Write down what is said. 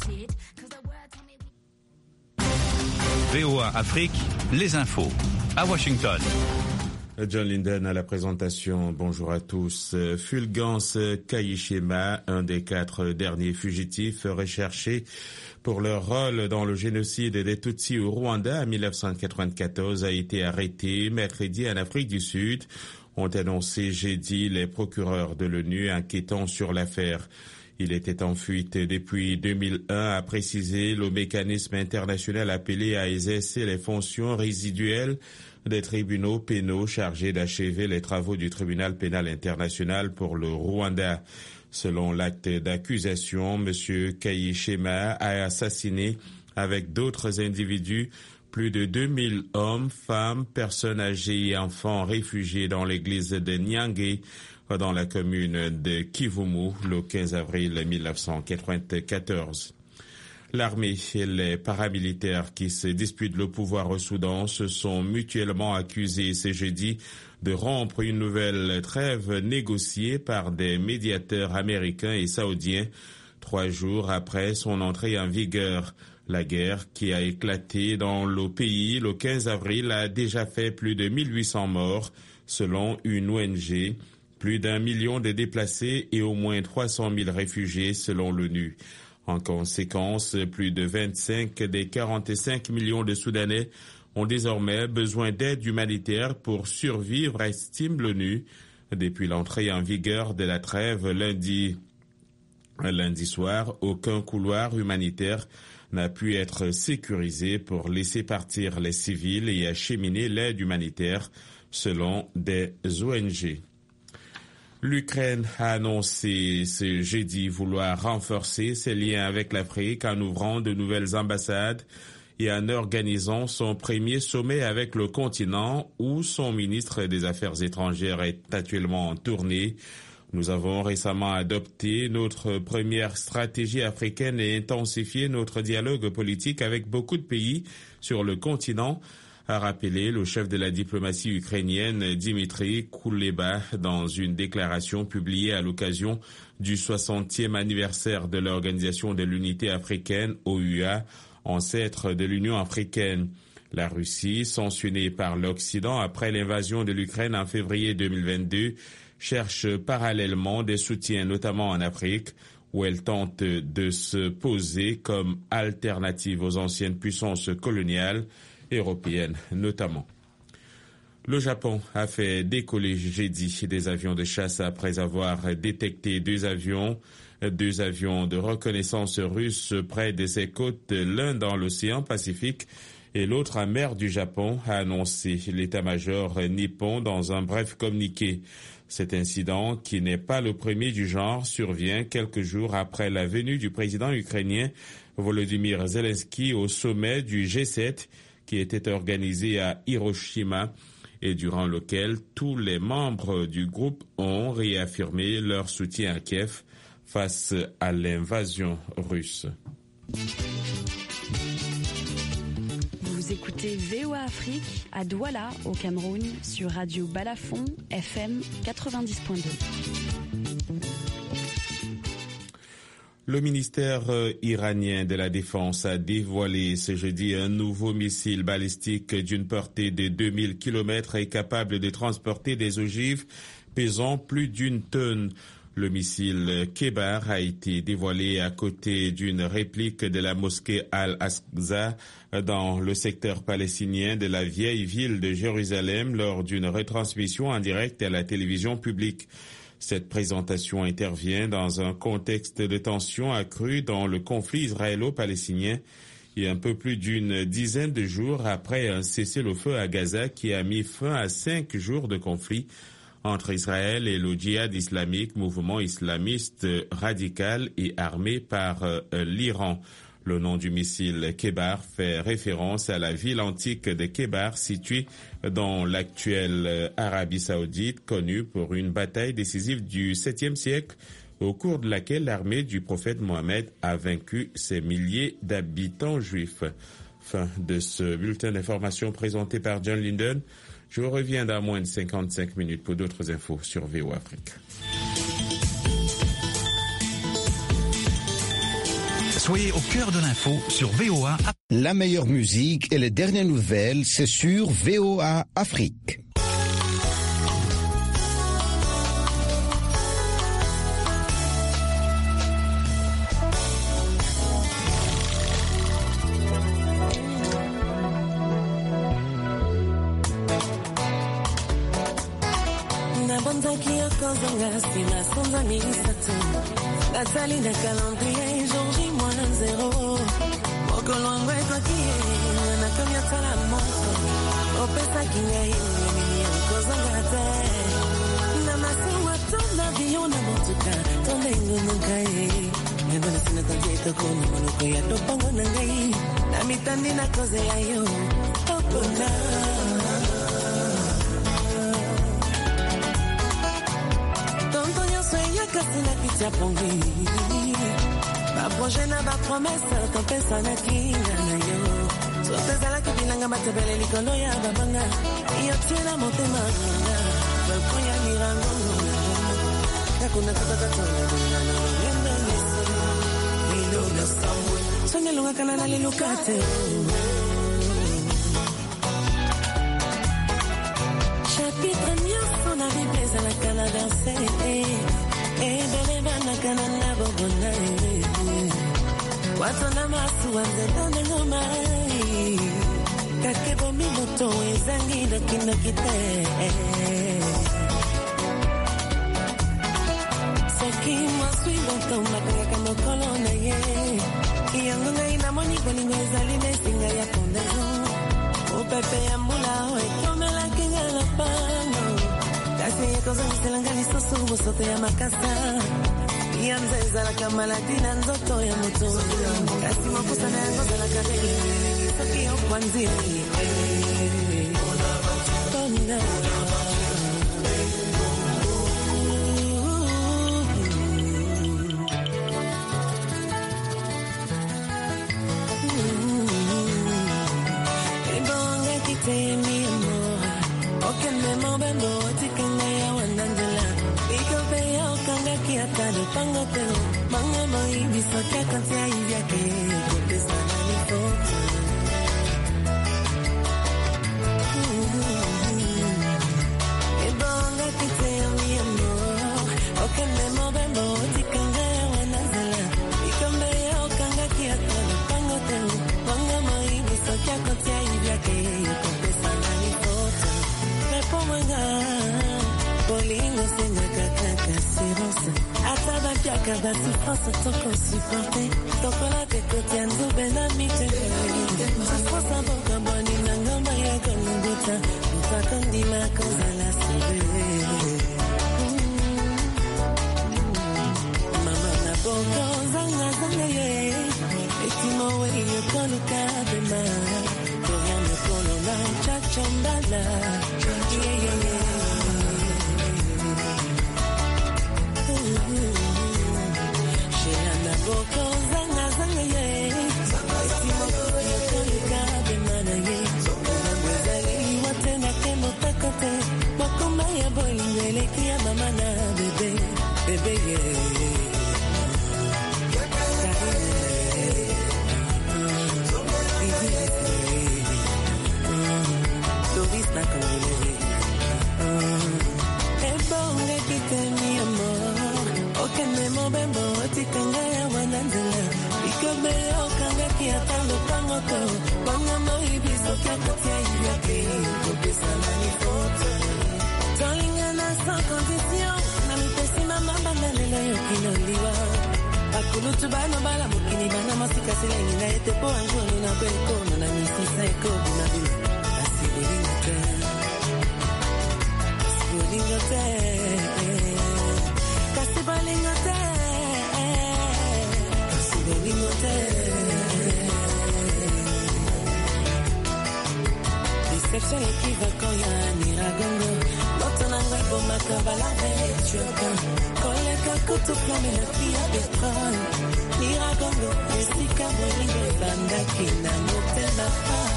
VOA Afrique, les infos. À Washington. John Linden à la présentation. Bonjour à tous. Fulgence Kayishema, un des 4 derniers fugitifs recherchés pour leur rôle dans le génocide des Tutsis au Rwanda en 1994, a été arrêté mercredi en Afrique du Sud, ont annoncé jeudi les procureurs de l'ONU enquêtant sur l'affaire. Il était en fuite depuis 2001, a précisé le mécanisme international appelé à exercer les fonctions résiduelles des tribunaux pénaux chargés d'achever les travaux du tribunal pénal international pour le Rwanda. Selon l'acte d'accusation, M. Kayishema a assassiné avec d'autres individus plus de 2000 hommes, femmes, personnes âgées et enfants réfugiés dans l'église de Nyange, dans la commune de Kivumu, le 15 avril 1994. L'armée et les paramilitaires qui se disputent le pouvoir au Soudan se sont mutuellement accusés ce jeudi de rompre une nouvelle trêve négociée par des médiateurs américains et saoudiens 3 jours après son entrée en vigueur. La guerre qui a éclaté dans le pays le 15 avril a déjà fait plus de 1800 morts, selon une ONG, plus d'1 million de déplacés et au moins 300 000 réfugiés, selon l'ONU. En conséquence, plus de 25 des 45 millions de Soudanais ont désormais besoin d'aide humanitaire pour survivre, estime l'ONU. Depuis l'entrée en vigueur de la trêve lundi soir, aucun couloir humanitaire n'a pu être sécurisé pour laisser partir les civils et acheminer l'aide humanitaire, selon des ONG. L'Ukraine a annoncé ce jeudi vouloir renforcer ses liens avec l'Afrique en ouvrant de nouvelles ambassades et en organisant son premier sommet avec le continent où son ministre des Affaires étrangères est actuellement en tournée. Nous avons récemment adopté notre première stratégie africaine et intensifié notre dialogue politique avec beaucoup de pays sur le continent, a rappelé le chef de la diplomatie ukrainienne Dmitry Kuleba dans une déclaration publiée à l'occasion du 60e anniversaire de l'Organisation de l'Unité africaine, OUA, ancêtre de l'Union africaine. La Russie, sanctionnée par l'Occident après l'invasion de l'Ukraine en février 2022, cherche parallèlement des soutiens, notamment en Afrique, où elle tente de se poser comme alternative aux anciennes puissances coloniales, européennes notamment. Le Japon a fait décoller jeudi des avions de chasse après avoir détecté deux avions de reconnaissance russes près de ses côtes, l'un dans l'océan Pacifique et l'autre en mer du Japon, a annoncé l'état-major nippon dans un bref communiqué. Cet incident, qui n'est pas le premier du genre, survient quelques jours après la venue du président ukrainien Volodymyr Zelensky au sommet du G7 qui était organisé à Hiroshima et durant lequel tous les membres du groupe ont réaffirmé leur soutien à Kiev face à l'invasion russe. Vous écoutez VOA Afrique à Douala, au Cameroun, sur Radio Balafon, FM 90.2. Le ministère iranien de la Défense a dévoilé ce jeudi un nouveau missile balistique d'une portée de 2000 km et capable de transporter des ogives pesant plus d'1 tonne. Le missile Kebar a été dévoilé à côté d'une réplique de la mosquée Al-Aqsa dans le secteur palestinien de la vieille ville de Jérusalem lors d'une retransmission en direct à la télévision publique. Cette présentation intervient dans un contexte de tension accrue dans le conflit israélo-palestinien et un peu plus d'une dizaine de jours après un cessez-le-feu à Gaza qui a mis fin à 5 jours de conflit entre Israël et le djihad islamique, mouvement islamiste radical et armé par l'Iran. Le nom du missile Kebar fait référence à la ville antique de Kebar située dans l'actuelle Arabie Saoudite, connue pour une bataille décisive du 7e siècle au cours de laquelle l'armée du prophète Mohammed a vaincu ses milliers d'habitants juifs. Fin de ce bulletin d'information présenté par John Linden. Je vous reviens dans moins de 55 minutes pour d'autres infos sur VOA Afrique. Soyez au cœur de l'info sur VOA. La meilleure musique et les dernières nouvelles, c'est sur VOA Afrique. Nathalie de calendrier, jour J-0. Mokolongwe kwa kie, nakamia talamoto. Opesa kingai, nini kozongate. Namasuwa tona viona motuka, tonde ngunukai. Nebana sina tanjeta kono manuko ya topango nangai. Namitandi na koze ya yo, opona. Kasina kitia pongi ba projet na ba promesse ton pesa na kinga na yo so pesa ki bilanga matebele likolo ya babanga iyo tena motema na balkonya mirango nakuna kata na ngenda niso ilo na samu songe lunga kana na lilukate chapitre mieux son avis pesa la Canada c'est Ebelebana kanana bobona Watona masu wanzendane ngomai Kakebo mimoto wezangi na kino kite Soki mwasui bonto makanga kama kolona ye Iyango nga inamoni bolingo ezali mesinga ya kondezo Upepe ya mbula hoe komela kinga la pano Kasi koza miselanga lisoso bosote ya makasa Yamzeza la kamaladina nzoto ya moto Kasi mafusa na yango za la kabeli Soki ya ukwanzili Kona Ebonga kite mi amor Oken memo bendo Atado pango teo, manga moi biso kia kantia ivya ke, kote sana ni foto. Ebonga kite ya mi amor, oke memo bembo tikanga ya wanazala. Ikambe ya okanga kia atado pango teo, manga moi biso kia kantia ivya ke, kote sana ni foto. Repo mwenga, bolingo senga kakaka sirosa. Ataba piaka basi France toko supporte Toko la te kote anzube na mite Sifrosa boka boni na ngamba ya konunguta Mutakondi la koza la sebe Mama na boko zanga zanga ye Etimo we yo konu kabema Koya me kono na chachombala Yeah yeah yeah Boko zanga zanga ye Simo koyo koyo kabe mana ye Mwezali watena kemo takote Boko maya boli wele kia mama na bebe Bebe ye Doris na kongole Ebonge kite mi amor Oke memo bembo Tikanga ya wananzela Ikobe ya okanga kia talo pangoto Wanga moi biso kia katia iyake Kobe sana ni foto Tolinga na sans condition Na mipesi mama banda lelo yokino liwa Akulutu bano bala mukini bana masika silengi na ete po anjoni na belko Na misisa eko bunabi Asibulingote Asibulingote Kasibalingote Deception equivoco ya niragongo Moto na ngwebo makabala vechoka Kole kakutu flame na pia petrol Niragongo esika bolingo bandaki na motema